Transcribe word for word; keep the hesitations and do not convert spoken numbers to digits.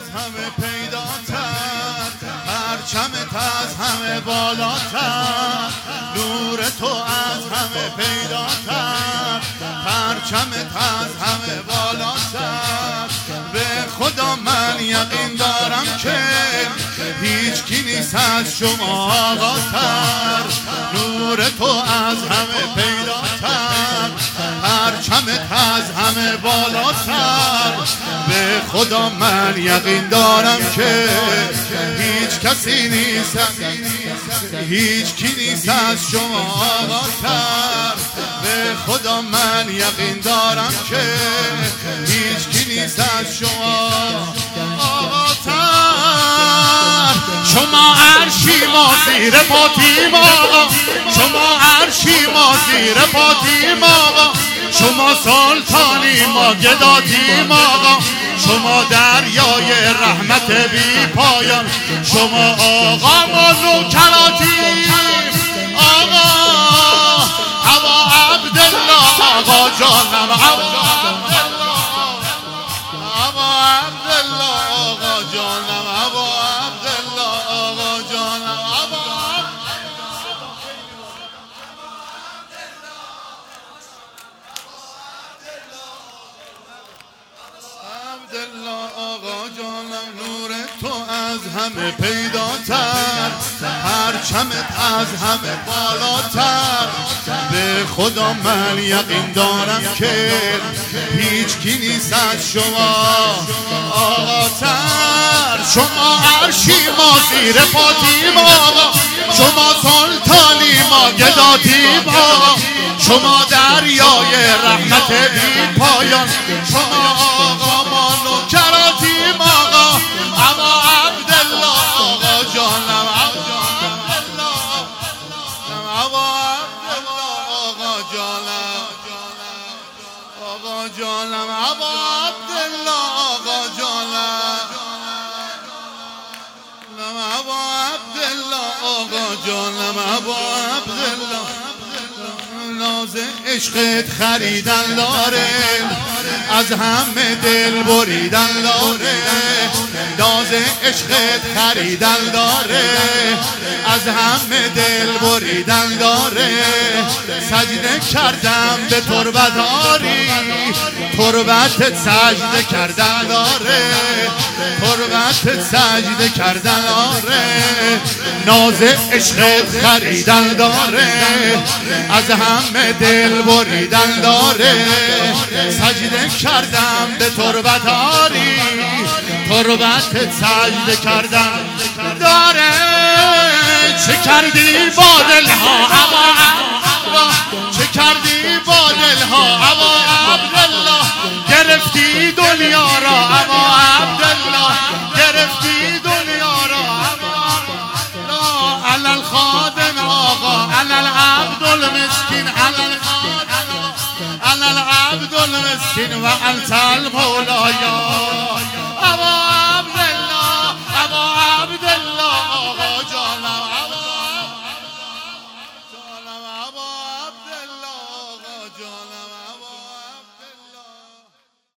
همه پیداتر، پرچمت از همه بالاتر، نور تو از همه پیداتر، پرچمت از همه بالاتر. به خدا من یقین دارم که هیچ کی نیست از شما آقاتر، نور تو از همه پیداتر، پرچمت از همه بالاتر. به خدا من یقین دارم که هیچ کسی نیست، هیچ کی نیست از شما آقاتر. به خدا من یقین دارم که هیچ کی نیست از شما آقاتر. شما عرشی ما زیر پاتیم آقا، شما عرشی ما زیر پاتیم آقا، شما سلطانی ما گداتیم آقا، شما دریای رحمت بی پایان، شما آقا ما نوکراتیم آقا. ابا عبدالله آقا جانم، ابا عبدالله آقا جانم، ابا عبدالله آقا جانم، ابا عبدالله آقا جانم. نور تو از همه پیداتر، پرچمت از همه بالاتر. به خدا من یقین دارم که هیچ کی نیست از شما آقاتر. شما عرشی ما زیر پاتیم آقا، شما سلطانی ما گداتیم آقا، شما دریای رحمت بی پایان، شما آقا ما نوکراتیم آقا. ابا عبدالله آقا جانم، ابا عبدالله آقا جانم، آقا جانم، ابا عبدالله آقا جانم، ابا عبدالله آقا جانم، ابا عبدالله. ناز عشقت خریدن داره، از همه دل بریدن داره، ناز عشقت خریدن داره، از همه دل بریدن داره. سجده کردم به تربتاری، تربتت سجده کردن داره، تربتت سجده کردن داره، ناز عشقت خریدن داره، از همه دل بریدن داره. سجده کردم به تربتاری، تربتت سجده کردن داره. چه کردی با دلها ابا عبدالله، چه کردی با دلها ابا عبدالله، گرفتی دنیا را ابا عبدالله، گرفتی دنیا را ابا عبدالله. علی الخادم آقا، علی العبد المسکین، علی الخادم، علی العبد المسکین و انت المولا.